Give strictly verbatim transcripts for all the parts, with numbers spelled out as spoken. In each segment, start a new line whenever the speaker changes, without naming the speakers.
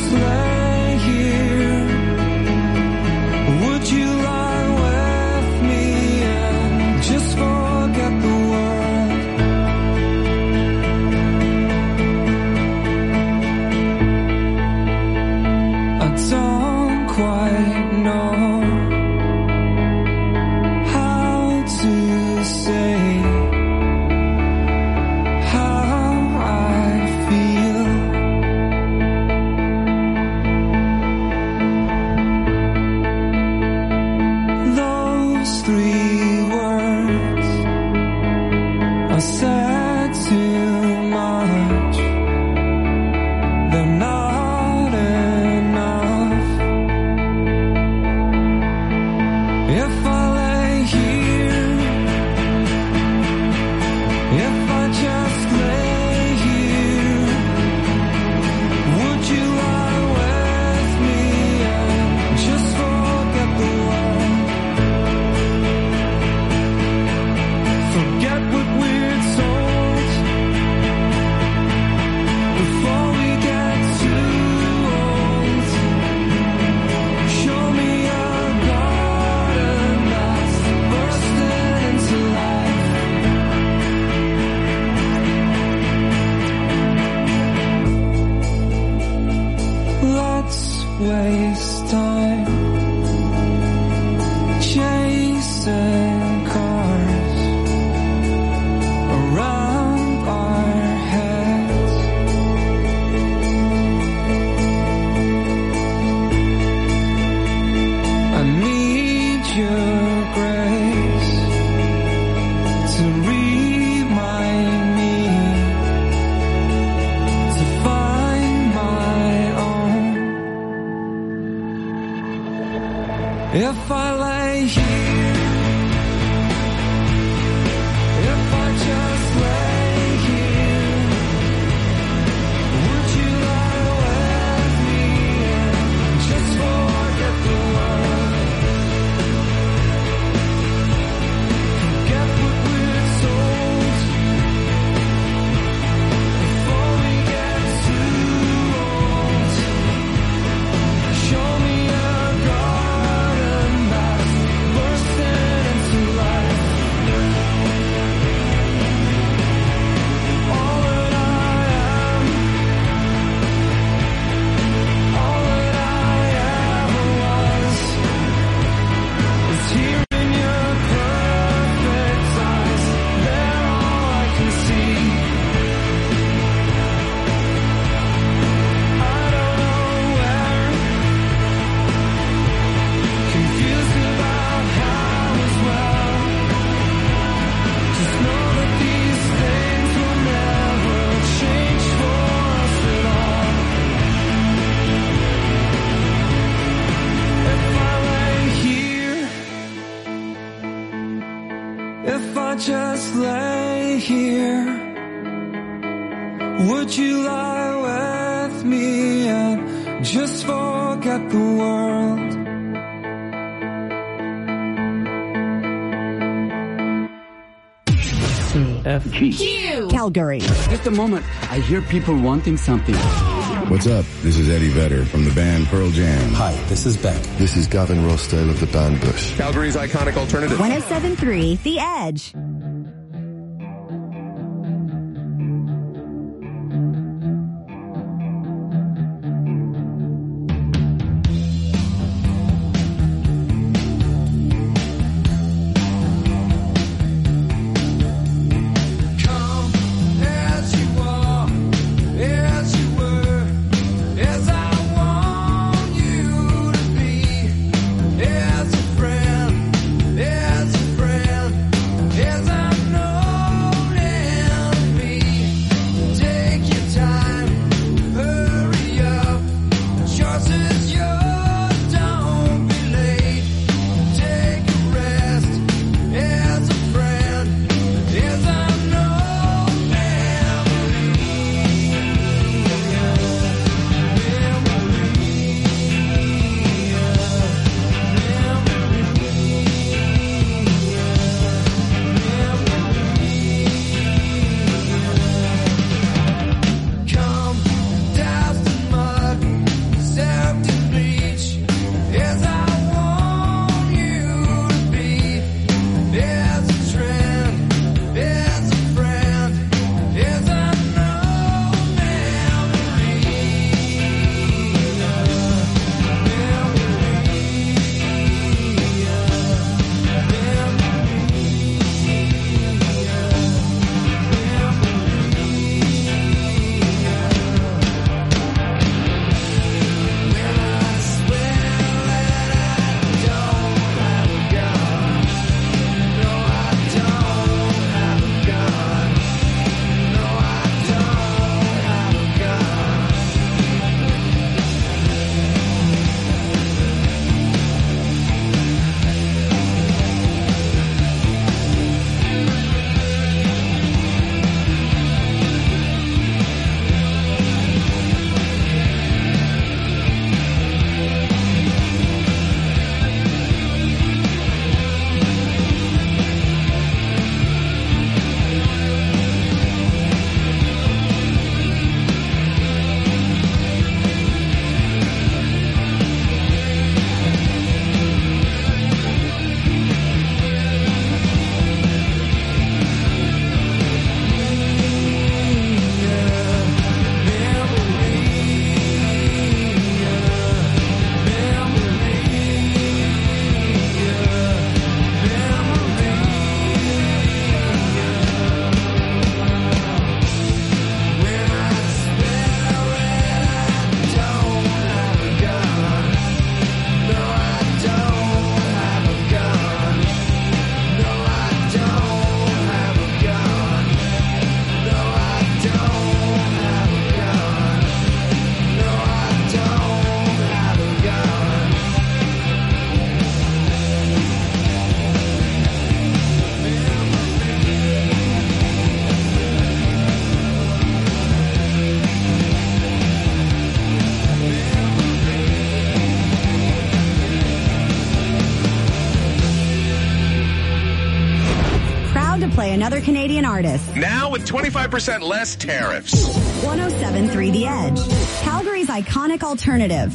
just lay here? Would you lie with me and just forget the world? I don't quite know how to say said too much, they're not enough. If I lay here, if I just lay here, would you lie with me and just forget the world? Forget what we're told before we get too old. Show me a garden that's bursting into life. Let's waste time chasing cars around our heads. I need your grace to remind me to find my own. If I lay here, if I just lay here, would you lie with me and just forget the world? Forget what we're told before we get too old. Show me a garden that's bursting into life. All that I am, all that I ever was, is here in your perfect eyes. They're all I can see. I don't know where, confused about how as well. Just know that these things will never change for us at all. If I lay here, if I just lay here, would you lie with me and just forget the world?
F
Q.
Calgary.
Just a moment. I hear people wanting something.
What's up? This is Eddie Vedder from the band Pearl Jam.
Hi, this is Beck.
This is Gavin Rossdale of the band Bush.
Calgary's iconic alternative.
one oh seven point three The Edge.
Come as you are, as you were, as I want you to be, as a friend, as a friend, as I
another Canadian artist.
Now with twenty-five percent less tariffs.
one oh seven point three The Edge, Calgary's iconic alternative.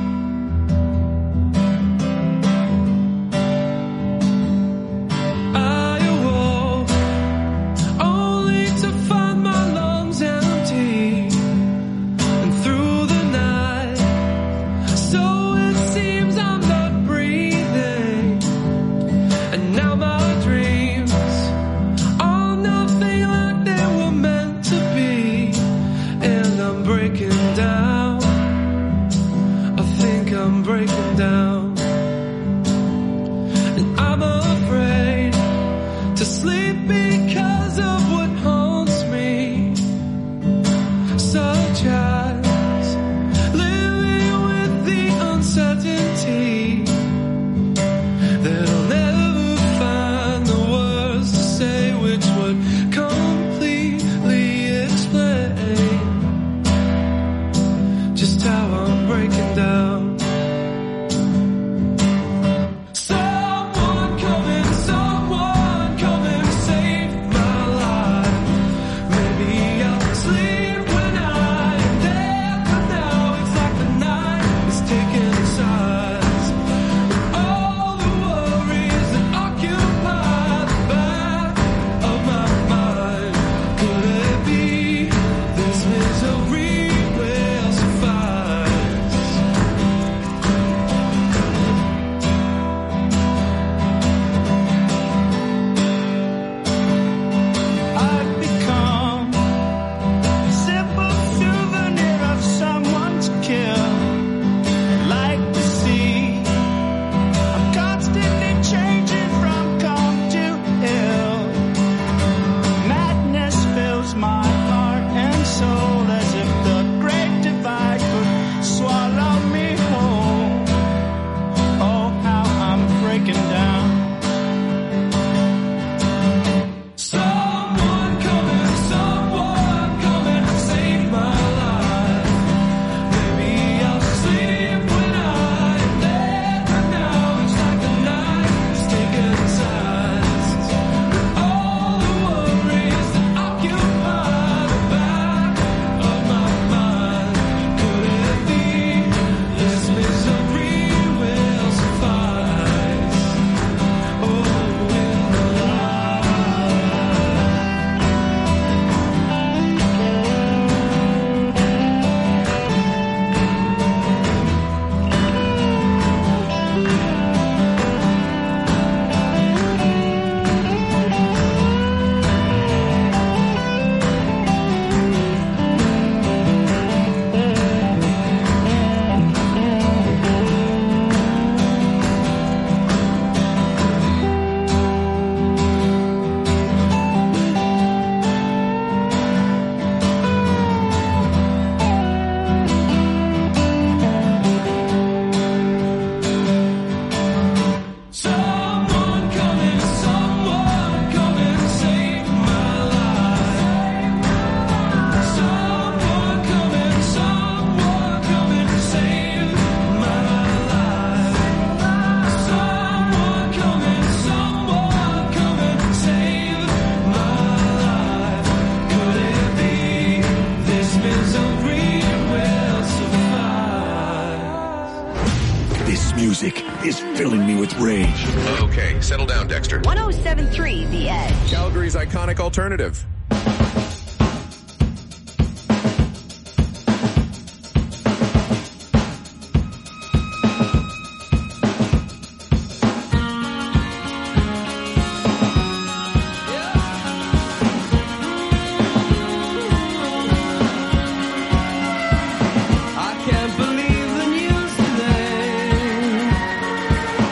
is filling me with rage.
Okay, settle down, Dexter.
one oh seven point three The Edge.
Calgary's iconic alternative.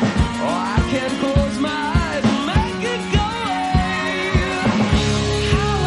How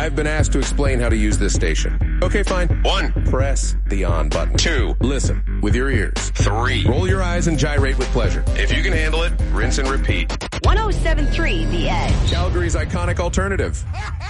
I've been asked to explain how to use this station. Okay, fine. One, press the on button. Two, listen with your ears. Three, roll your eyes and gyrate with pleasure. If you can handle it, rinse and repeat.
one oh seven point three The Edge.
Calgary's iconic alternative.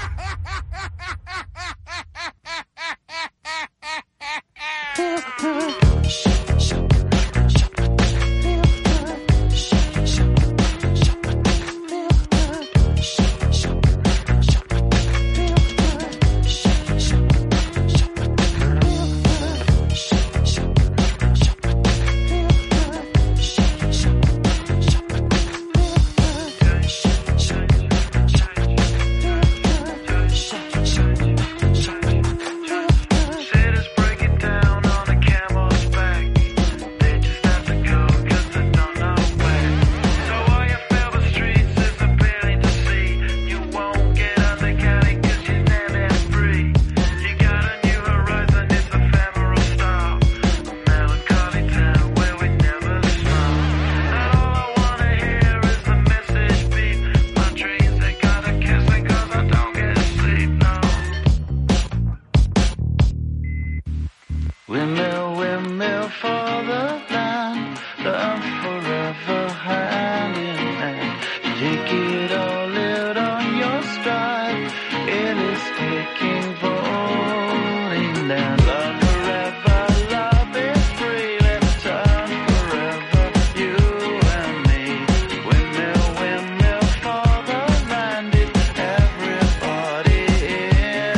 Windmill, windmill for the land, love forever hand in hand. Take it all out on your stride, it is taking falling down. Love forever, love is free, let's turn forever, you and me. Windmill, windmill for the land, is everybody in.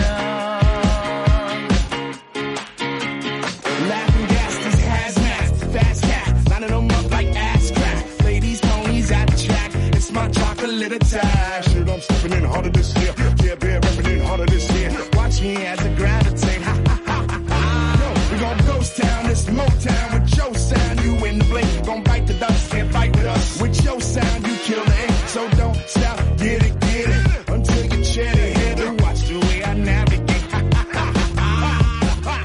Laughing gas, these hazmats, fast cats, lining them up like ass crack. Ladies, ponies at the track, it's my chocolate attack. Shit, I'm stepping in harder this year. Yeah, bear repping in harder this year. Watch me as I gravitate. Ha ha ha ha ha. Yo, we gon' ghost town, this Motown with your sound. You in the blink, gon' bite the dust, can't fight with us. With your sound, you kill the ink, so don't stop, get it, get it, until you chat it. Hit it, watch the way I navigate. Ha ha ha ha ha.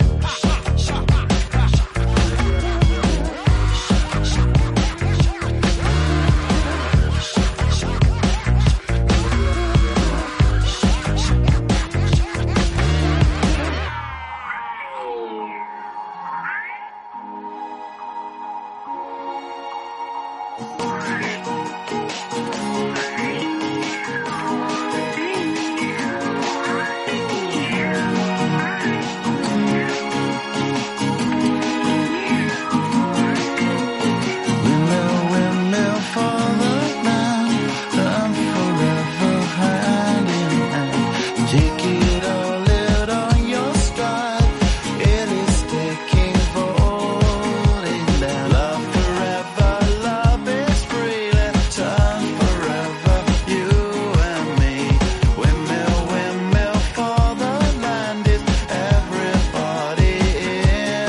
Windmill, windmill for the land, love forever hand in hand. Take it all out on your stride, it is taking falling down. Love forever, love is free, let's turn forever, you and me. Windmill, windmill for the land, is everybody in.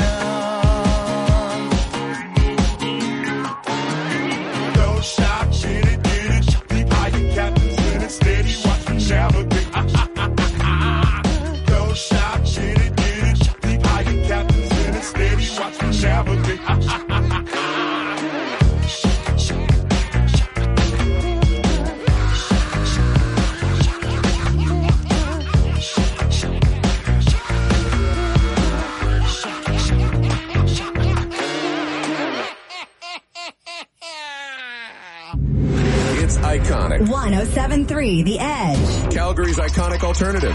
Don't stop, get it, get it. Deep high, your captain's in it steady. Watch me navigate. Ah, ah, ah, ah, ah. Don't stop, get it, get it. Deep high, your captain's in it steady. Watch me navigate. Ah, ah, ah, ah, ah.
It's iconic.
one oh seven point three The Edge.
Calgary's iconic alternative.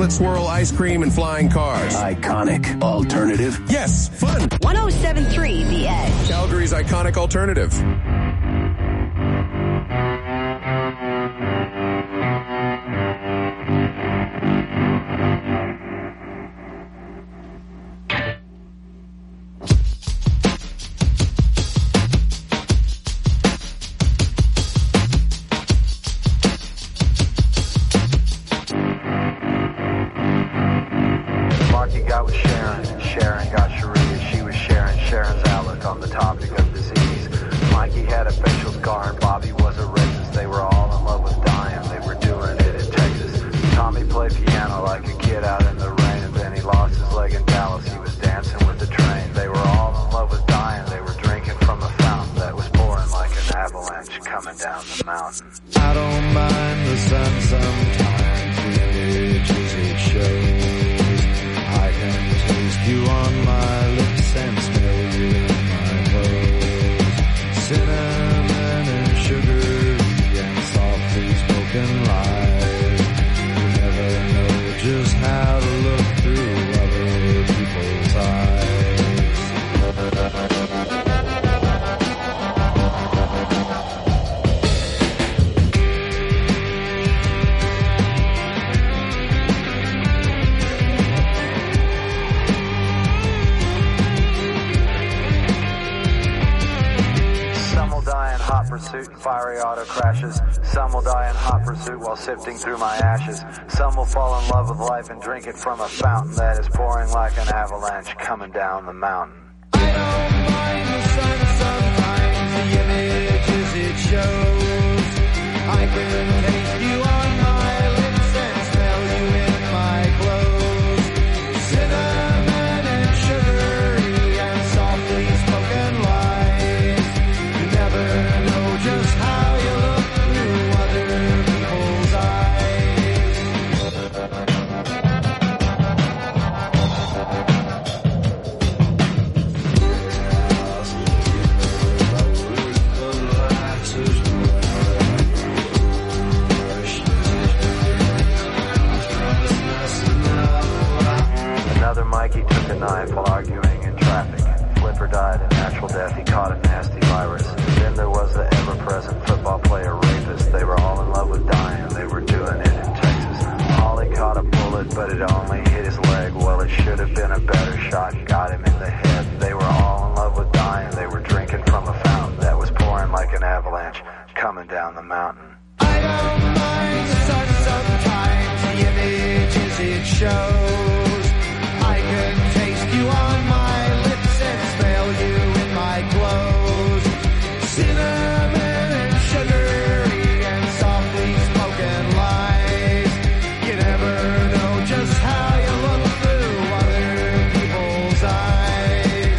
chocolate swirl ice cream and flying cars.
Iconic. Alternative.
Yes, fun.
one oh seven point three The Edge.
Calgary's iconic alternative.
Sifting through my ashes. Some will fall in love with life and drink it from a fountain that is pouring like an avalanche coming down the mountain. I don't mind the sun sometimes, the images it shows. I can taste you on my lips and smell you in my clothes. Cinnamon and sugary and softly spoken lies. You never know just how you look through other people's eyes. Another Mikey took a knife while arguing in traffic. Flipper died a natural death, he caught a nasty virus. Then there was the ever-present football player rapist. They were all in love with dying, they were doing it in Texas. Ollie caught a bullet, but it only hit his leg. Well, it should have been a better shot, got him in the head. They were all in love with dying, they were drinking from a fountain that was pouring like an avalanche coming down the mountain. I don't mind the sun sometimes, the images it shows. I can taste you on my lips and smell you in my clothes. Cinnamon and sugary and softly spoken lies. You never know just how you look through other people's eyes.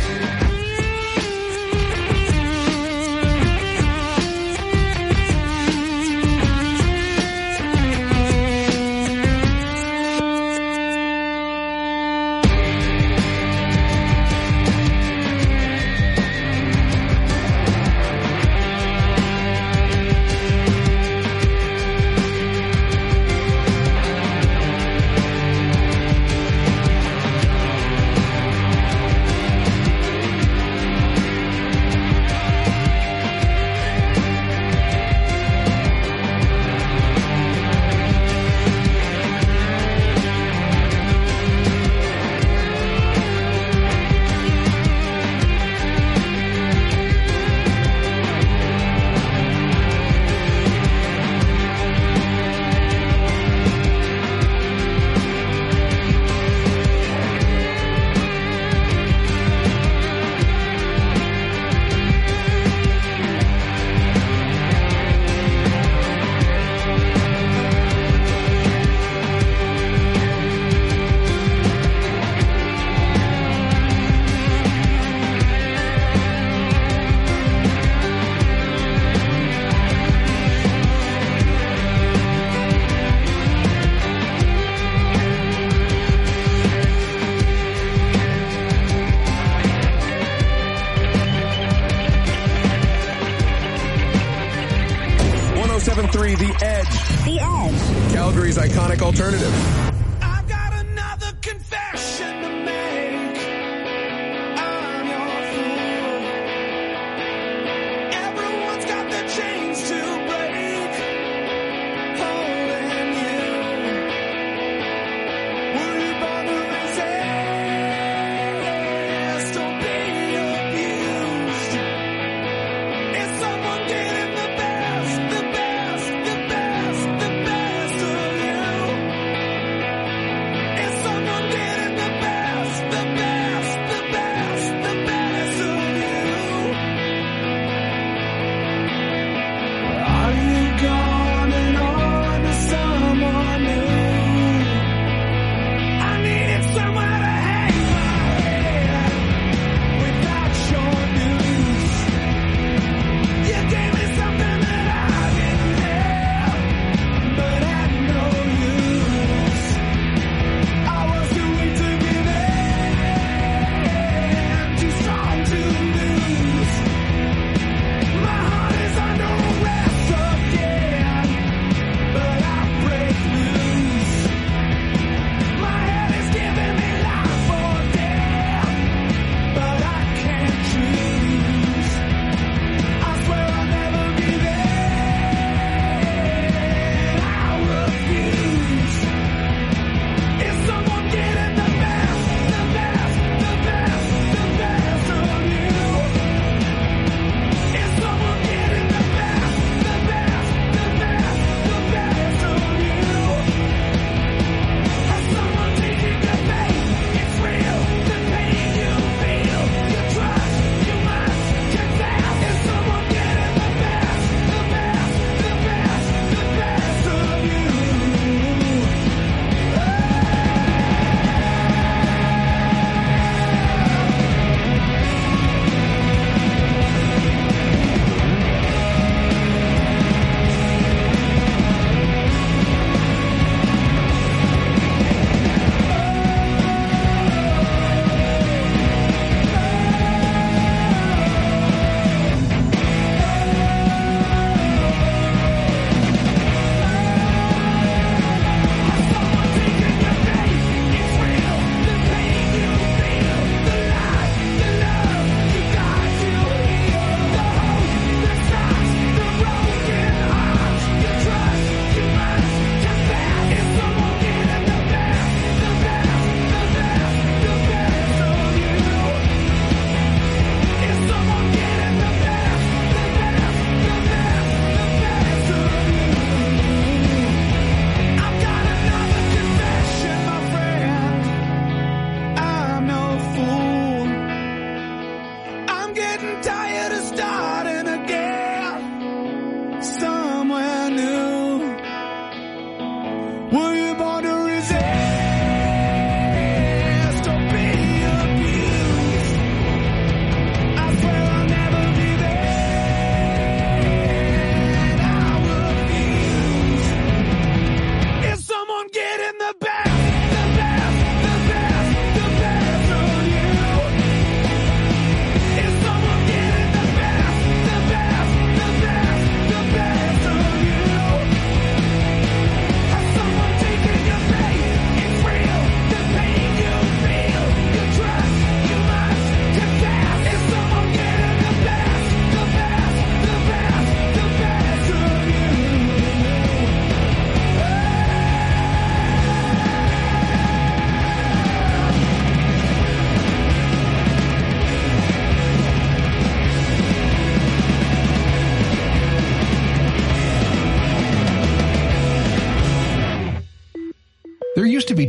one oh seven point three The Edge.
The Edge.
Calgary's iconic alternative.
I've got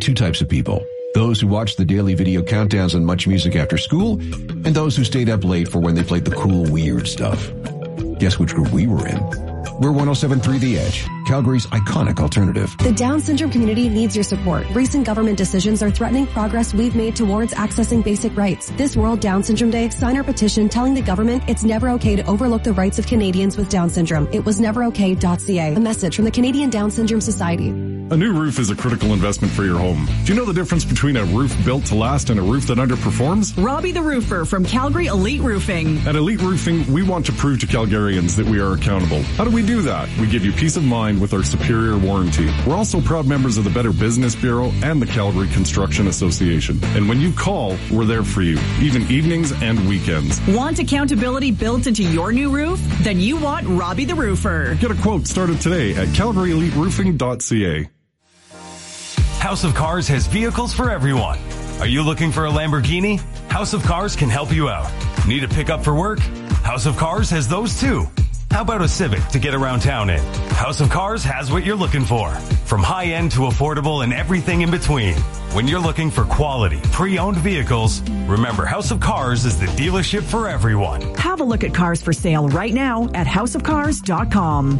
two types of people. Those who watch the daily video countdowns and much music after school, and those who stayed up late for when they played the cool, weird stuff. Guess which group we were in? We're one oh seven point three The Edge, Calgary's iconic alternative.
The Down syndrome community needs your support. Recent government decisions are threatening progress we've made towards accessing basic rights. This World Down Syndrome Day, sign our petition telling the government it's never okay to overlook the rights of Canadians with Down syndrome. It was never okay dot c a. A message from the Canadian Down Syndrome Society.
A new roof is a critical investment for your home. Do you know the difference between a roof built to last and a roof that underperforms?
Robbie the Roofer from Calgary Elite Roofing.
At Elite Roofing, we want to prove to Calgarians that we are accountable. How do we do that? We give you peace of mind with our superior warranty. We're also proud members of the Better Business Bureau and the Calgary Construction Association. And when you call, we're there for you, even evenings and weekends.
Want accountability built into your new roof? Then you want Robbie the Roofer.
Get a quote started today at calgary elite roofing dot c a.
House of Cars has vehicles for everyone. Are you looking for a Lamborghini? House of Cars can help you out. Need a pickup for work? House of Cars has those too. How about a Civic to get around town in? House of Cars has what you're looking for. From high-end to affordable and everything in between. When you're looking for quality, pre-owned vehicles, remember House of Cars is the dealership for everyone.
Have a look at cars for sale right now at house of cars dot com.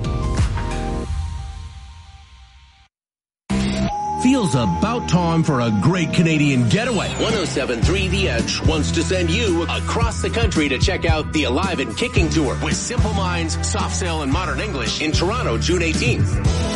Feels about time for a great Canadian getaway.
one oh seven point three The Edge wants to send you across the country to check out the Alive and Kicking Tour with Simple Minds, Soft Sail, and Modern English in Toronto, June eighteenth.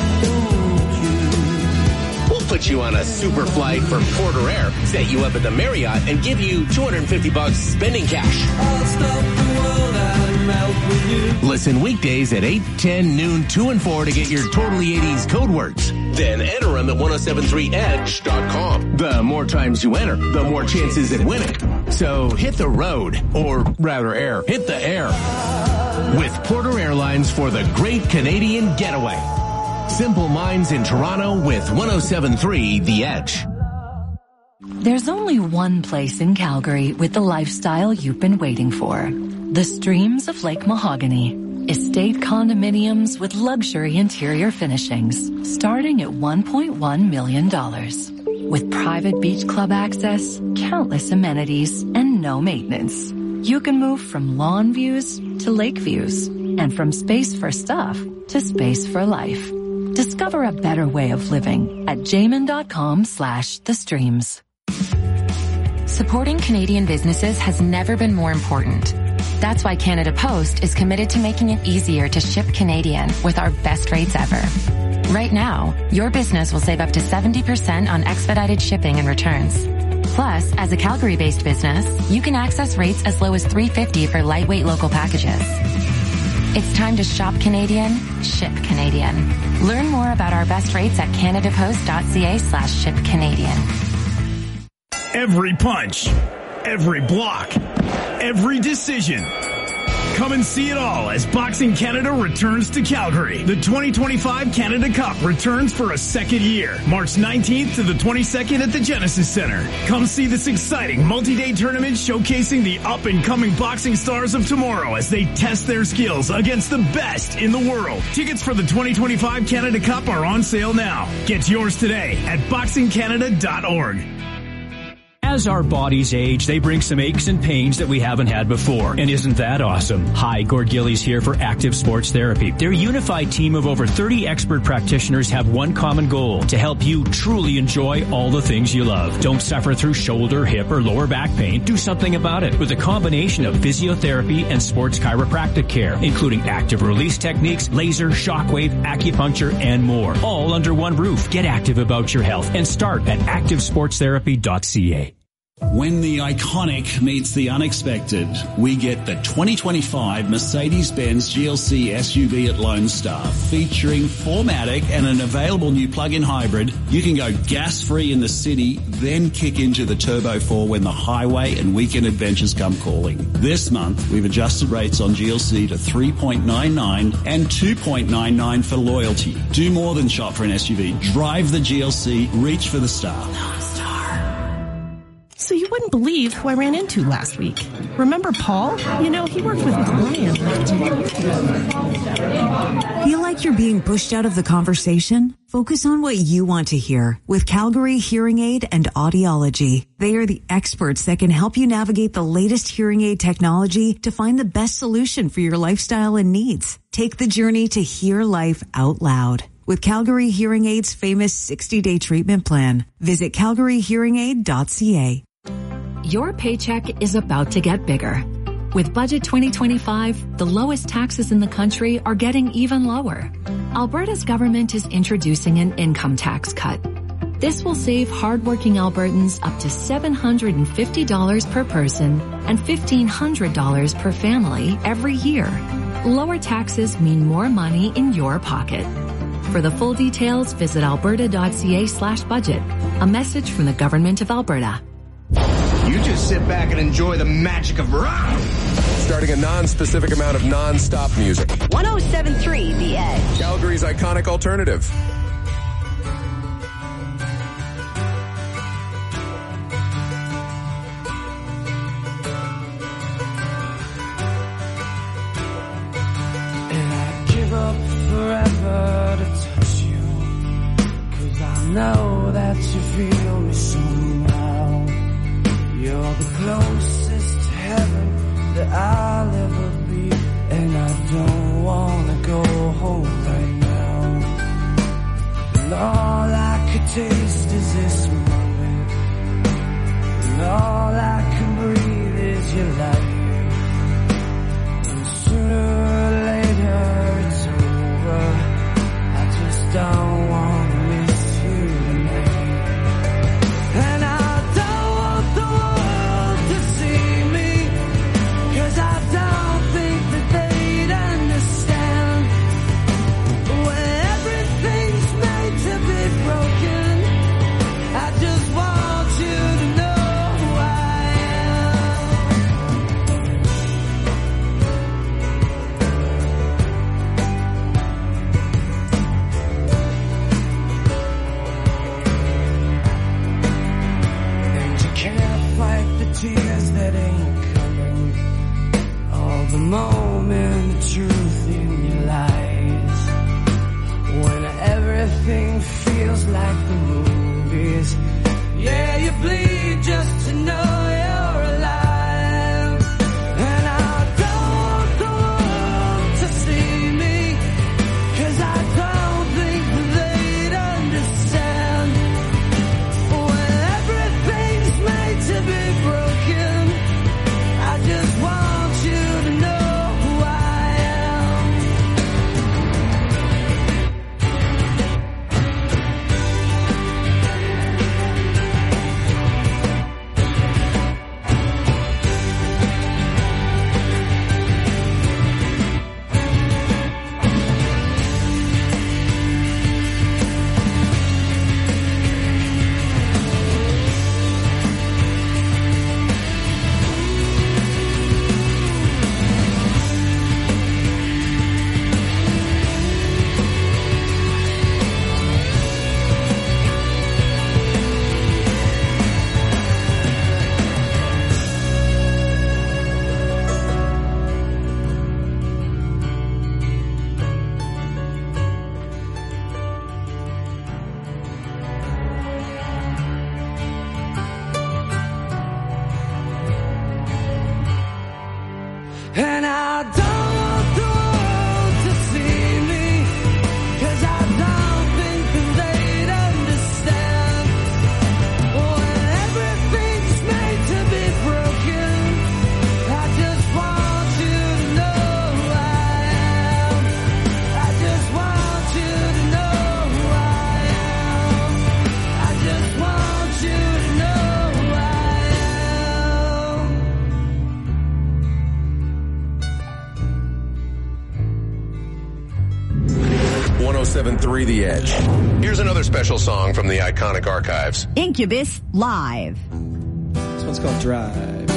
We'll put you on a super flight for Porter Air, set you up at the Marriott, and give you two hundred fifty bucks spending cash. I'll stop the world and melt with you. Listen weekdays at eight, ten, noon, two, and four to get your Totally eighties code words. Then enter them at one oh seven three edge dot com. The more times you enter, the more chances at winning. So hit the road, or rather air, hit the air with Porter Airlines for the great Canadian getaway. Simple Minds in Toronto with one oh seven point three The Edge.
There's only one place in Calgary with the lifestyle you've been waiting for. The Streams of Lake Mahogany. Estate condominiums with luxury interior finishings starting at one point one million dollars. With private beach club access, countless amenities, and no maintenance. You can move from lawn views to lake views and from space for stuff to space for life. Discover a better way of living at jamin.com slash the streams.
Supporting Canadian businesses has never been more important. That's why Canada Post is committed to making it easier to ship Canadian with our best rates ever. Right now, your business will save up to seventy percent on expedited shipping and returns. Plus, as a Calgary-based business, you can access rates as low as three dollars and fifty cents for lightweight local packages. It's time to shop Canadian, ship Canadian. Learn more about our best rates at canadapost.ca slash ship Canadian.
Every punch, every block, every decision. Come and see it all as Boxing Canada returns to Calgary. The twenty twenty-five Canada Cup returns for a second year, March nineteenth to the twenty-second at the Genesis Center. Come see this exciting multi-day tournament showcasing the up-and-coming boxing stars of tomorrow as they test their skills against the best in the world. Tickets for the twenty twenty-five Canada Cup are on sale now. Get yours today at boxing canada dot org.
As our bodies age, they bring some aches and pains that we haven't had before. And isn't that awesome? Hi, Gord Gillies here for Active Sports Therapy. Their unified team of over thirty expert practitioners have one common goal: to help you truly enjoy all the things you love. Don't suffer through shoulder, hip, or lower back pain. Do something about it with a combination of physiotherapy and sports chiropractic care, including active release techniques, laser, shockwave, acupuncture, and more. All under one roof. Get active about your health and start at active sports therapy dot c a.
When the iconic meets the unexpected, we get the twenty twenty-five Mercedes-Benz G L C S U V at Lone Star, featuring four matic and an available new plug-in hybrid. You can go gas-free in the city, then kick into the Turbo four when the highway and weekend adventures come calling. This month, we've adjusted rates on G L C to three point nine nine and two point nine nine for loyalty. Do more than shop for an S U V. Drive the G L C. Reach for the star.
So you wouldn't believe who I ran into last week. Remember Paul? You know, he worked with Brian.
Feel like you're being pushed out of the conversation? Focus on what you want to hear with Calgary Hearing Aid and Audiology. They are the experts that can help you navigate the latest hearing aid technology to find the best solution for your lifestyle and needs. Take the journey to hear life out loud with Calgary Hearing Aid's famous sixty-day treatment plan. Visit calgary hearing aid dot c a.
Your paycheck is about to get bigger. With Budget twenty twenty-five, the lowest taxes in the country are getting even lower. Alberta's government is introducing an income tax cut. This will save hardworking Albertans up to seven hundred fifty dollars per person and fifteen hundred dollars per family every year. Lower taxes mean more money in your pocket. For the full details, visit alberta.ca slash budget. A message from the Government of Alberta.
You just sit back and enjoy the magic of rock.
Starting a non-specific amount of non-stop music.
one oh seven point three The Edge.
Calgary's iconic alternative.
And I'd give up forever to touch you, 'cause I know that you feel me somehow. You're the closest to heaven that I'll ever be, and I don't wanna go home right now. And all I could taste is this moment, and all I can breathe is your light. And sooner or later it's over. I just don't wanna miss you tonight. And I don't want the world to see me, 'cause I don't think that they'd understand. When everything's made to be broken, I just want you to know who I am. And you can't fight the tears that ain't coming, all the moment of truth in your lies. When everything feels like the movies, yeah, you bleed just to know you're alive. And I don't want the world to see me, 'cause I don't think that they'd understand. When everything's made to be broken, I just want you to know who I am. And I don't want the world to see me, 'cause I don't think that they'd understand. When everything's made to be broken, I just want you to know who I am. I just want you to know who I am. I just want you to know who I am.
one oh seven point three The Edge. Here's another special song from the iconic archives.
Incubus Live.
This one's called Drive.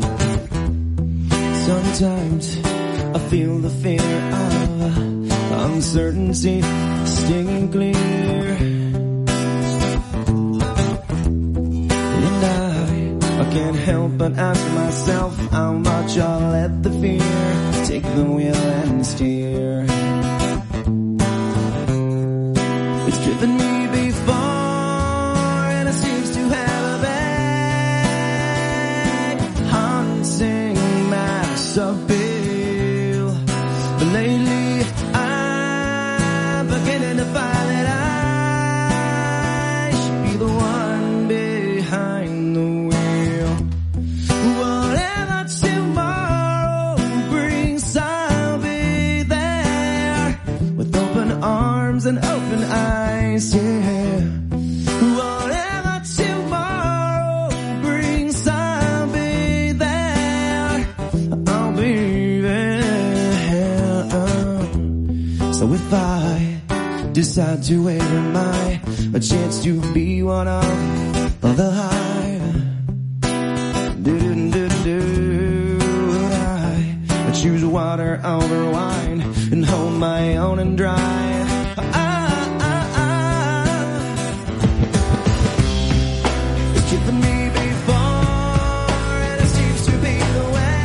Sometimes I feel the fear of uncertainty stinging clear. And I, I can't help but ask myself how much I'll let the fear take the wheel and steer. It's driven me before, and it seems to have a bag haunting mass appeal. But lately I'm beginning to find that I should be the one behind the wheel. Whatever tomorrow brings, I'll be there with open arms and open eyes, yeah. Whatever tomorrow brings, I'll be there. I'll be there. So if I decide to, where am I? A chance to be one of, of the hive. Do-do-do-do-do. I, I choose water over wine and hold my own and drive. Given me before, and it seems to be the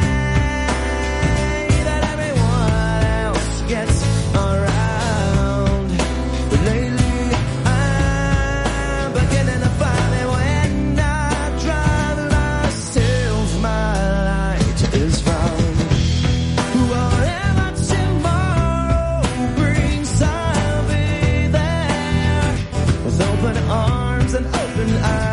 way that everyone else gets around. But lately I'm beginning to find that when I drive myself, my light is found. Whatever tomorrow brings, I'll be there with open arms and open eyes.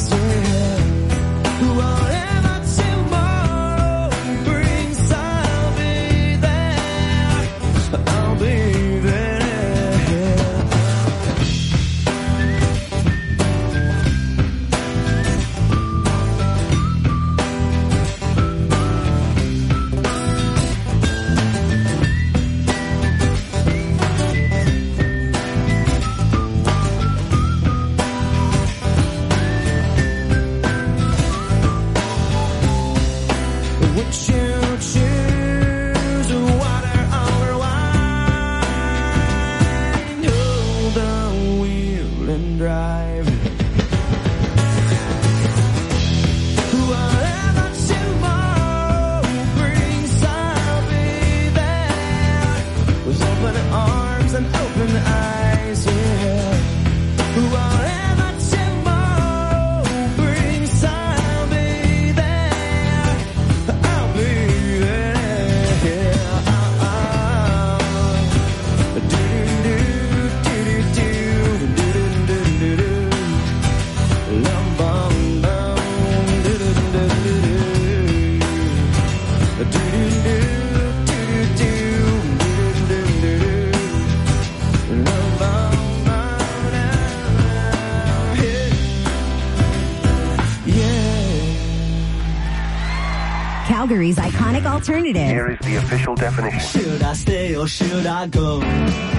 Calgary's iconic alternative.
Here is the official definition.
Should I stay or should I go? I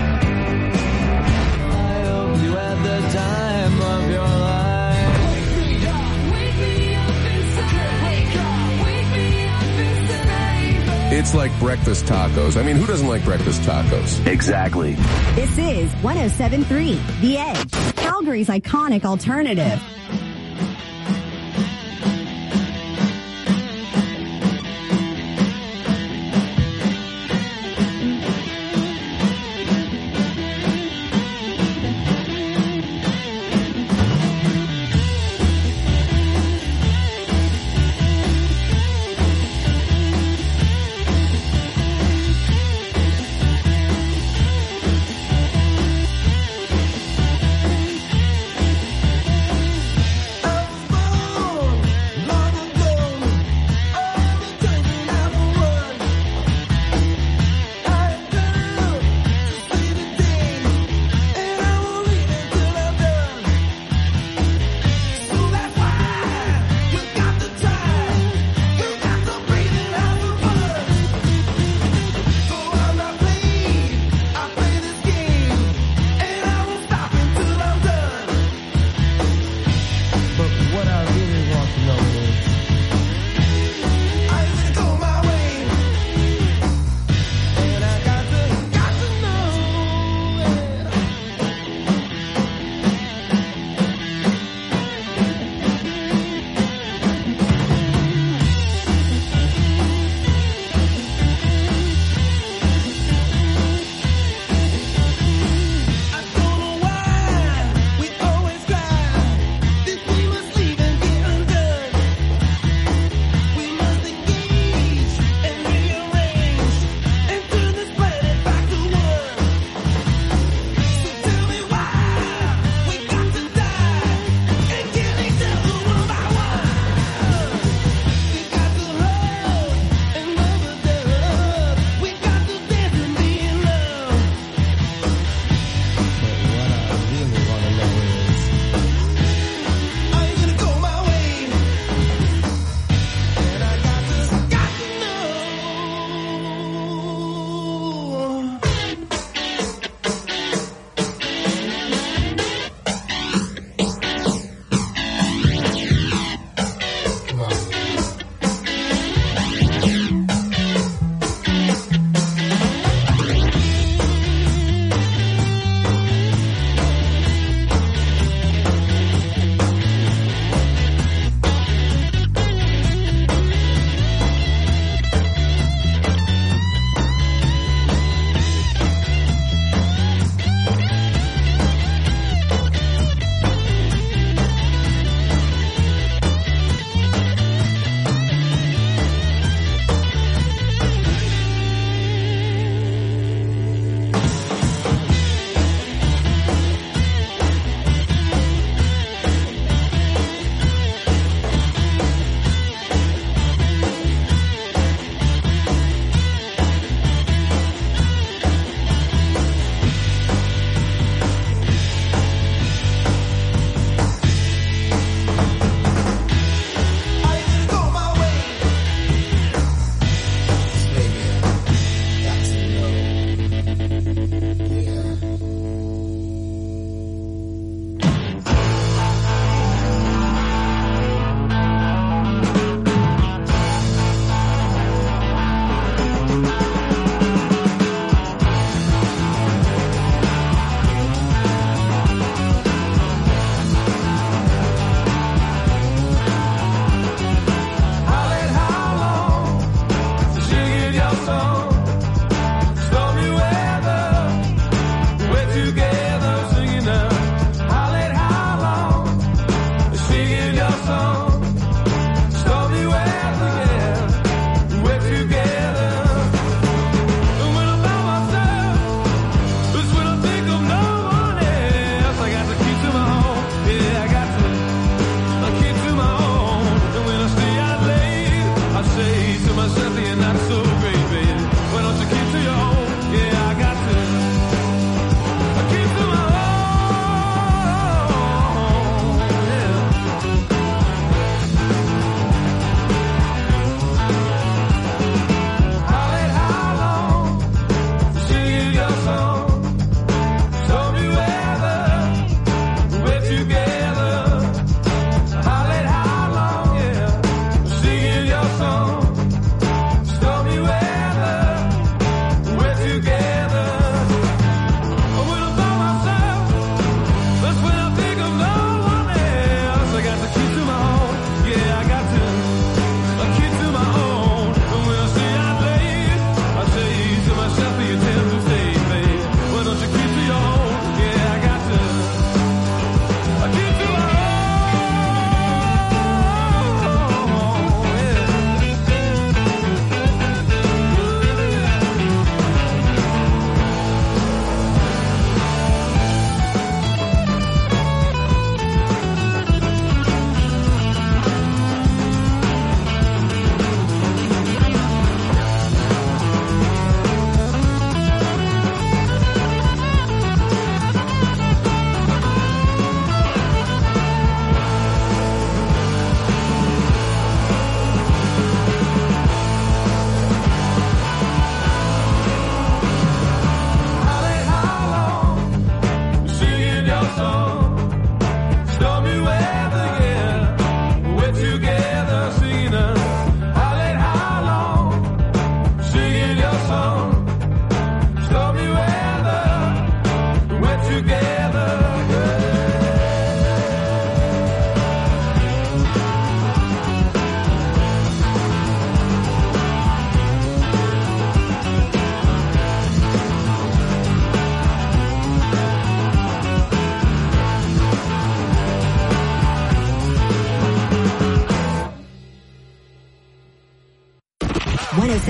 hope you had the time of your life. Wake me up, wake me up inside. Wake up, wake me up inside.
It's like breakfast tacos. I mean, who doesn't like breakfast tacos?
Exactly.
This is one oh seven point three The Edge, Calgary's iconic alternative.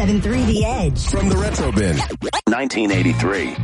seven point three The Edge.
From the Retro Bin.
nineteen eighty-three.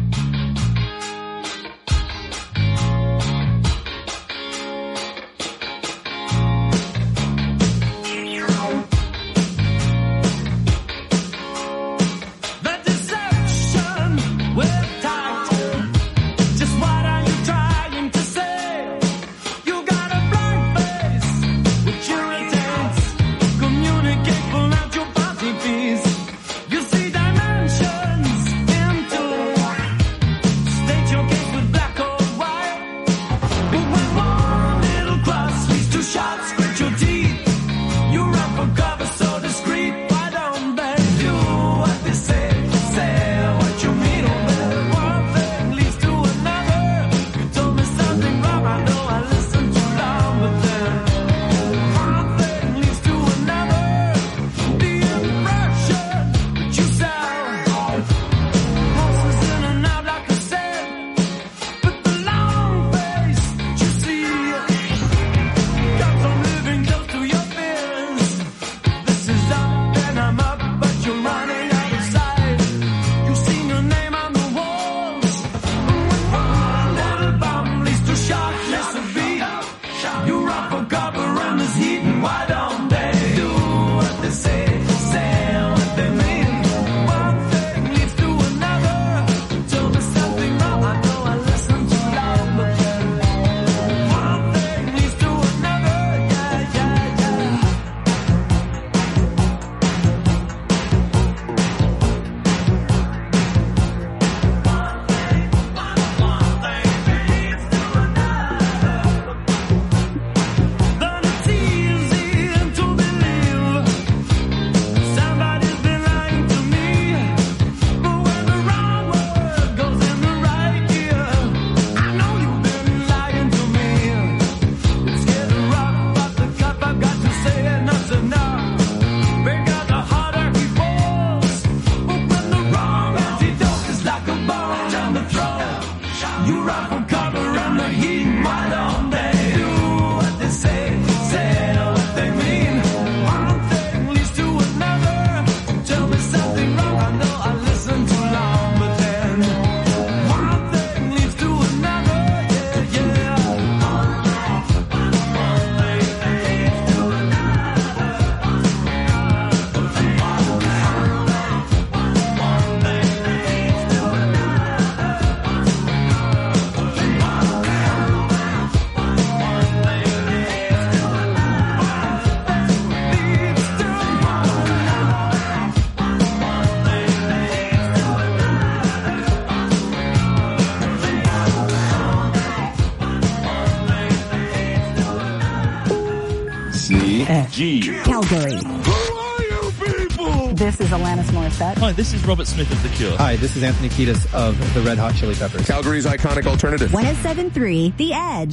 G. Calgary.
Who are you people?
This is Alanis Morissette.
Hi, this is Robert Smith of The Cure.
Hi, this is Anthony Kiedis of the Red Hot Chili Peppers.
Calgary's iconic alternative.
one oh seven point three The Edge.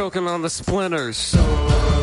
choking on the splinters.